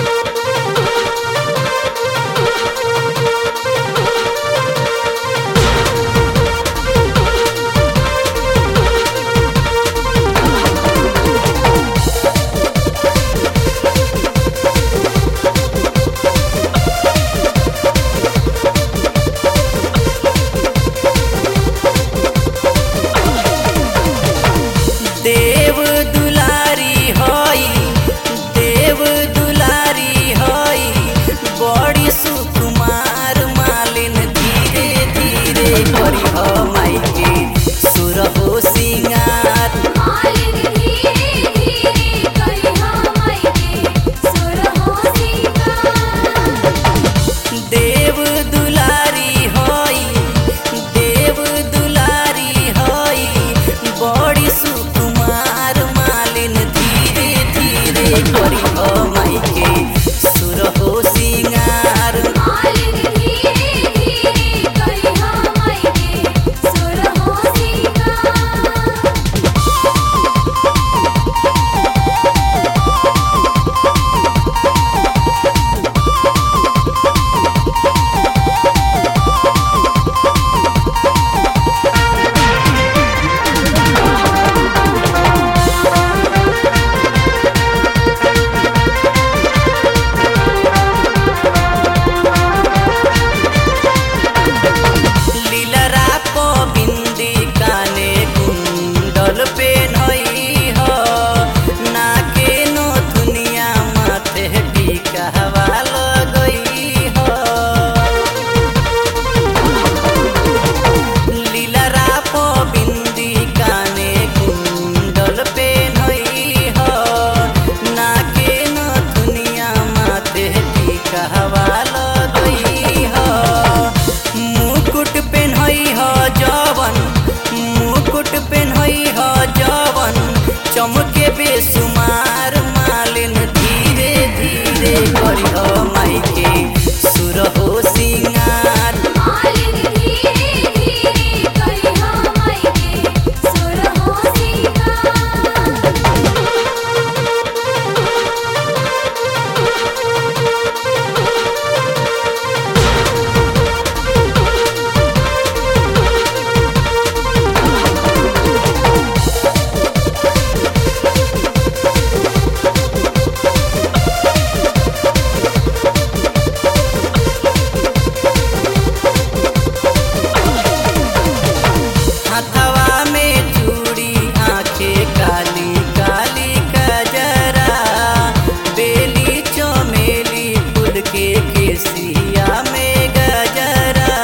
देव दुलारी होई, देव दुलारी होई, बड़ी सुकुमार मालिन धीरे धीरे करी हो माई के सुर हो सिंगार। मालिन धीरे धीरे करी हो माई के सुर हो सिंगार। देव दुलारी होई, देव दुलारी होई, बड़ी सुकुमार मालिन धीरे धीरे करी हो माई के सुर हो सिंगार। मालिन धीरे धीरे करी हो माई के सुर हो सिंगार। लीलरा को बिंदी काने कुंडल पेन्हई हो, नाके नो दुनिया माथे टीका लगई हो। लीलरा को बिंदी काने कुंडल पेन्हई हो, नाके नो दुनिया माथे टीका लगई हो। मुकुट पेन्हई हो जवन, मुकुट पेन्हई हो जवन, चमके बेसुमार मालिन धीरे धीरे करी हो माई के सुर हो सिंगार। मालिन धीरे धीरे करी हो माई के सुर हो सिंगार। हथवा में चूड़ी, आंखें काली काली कजरा, बेली चमेली फूल के केसिया में गजरा।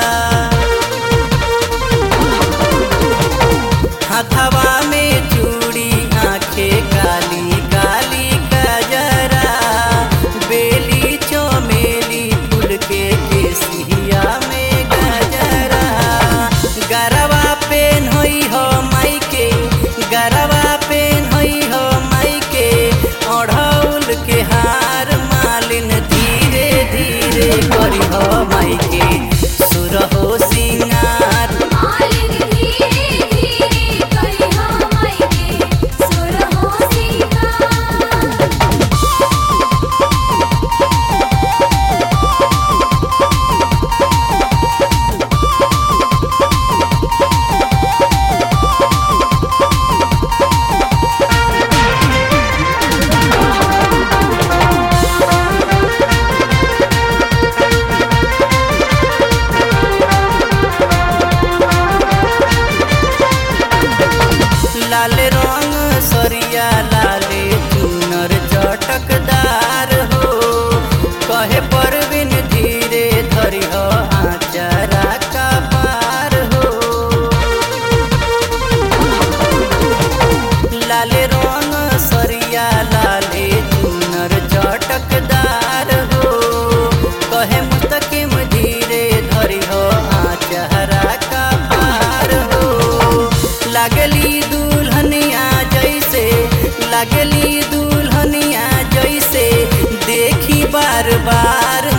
हथवा में चूड़ी, आंखें काली काली कजरा, बेली चमेली फूल के केसिया में गजरा। गरवा पेन्हई हो माई के, गरवा पेन्हई हो माई के, ओढ़ौल के हार मालिन धीरे धीरे करी हो माई के सुर हो सिंगार। मालिन धीरे धीरे करी हो माई के सुर हो सिंगार। लाल रंग सरिया, लाले चुनर चटकदार हो, कहे परवीन धीरे धरी हो आचारा का पार हो। लाल रंग सरिया, लाले चुनर चटकदार हो, कहे मुस्तकिम धीरे धरी हो आचारा का पार हो। लागली दुल्हनिया जैसे, लागली दुल्हनिया जैसे, देखी बार बार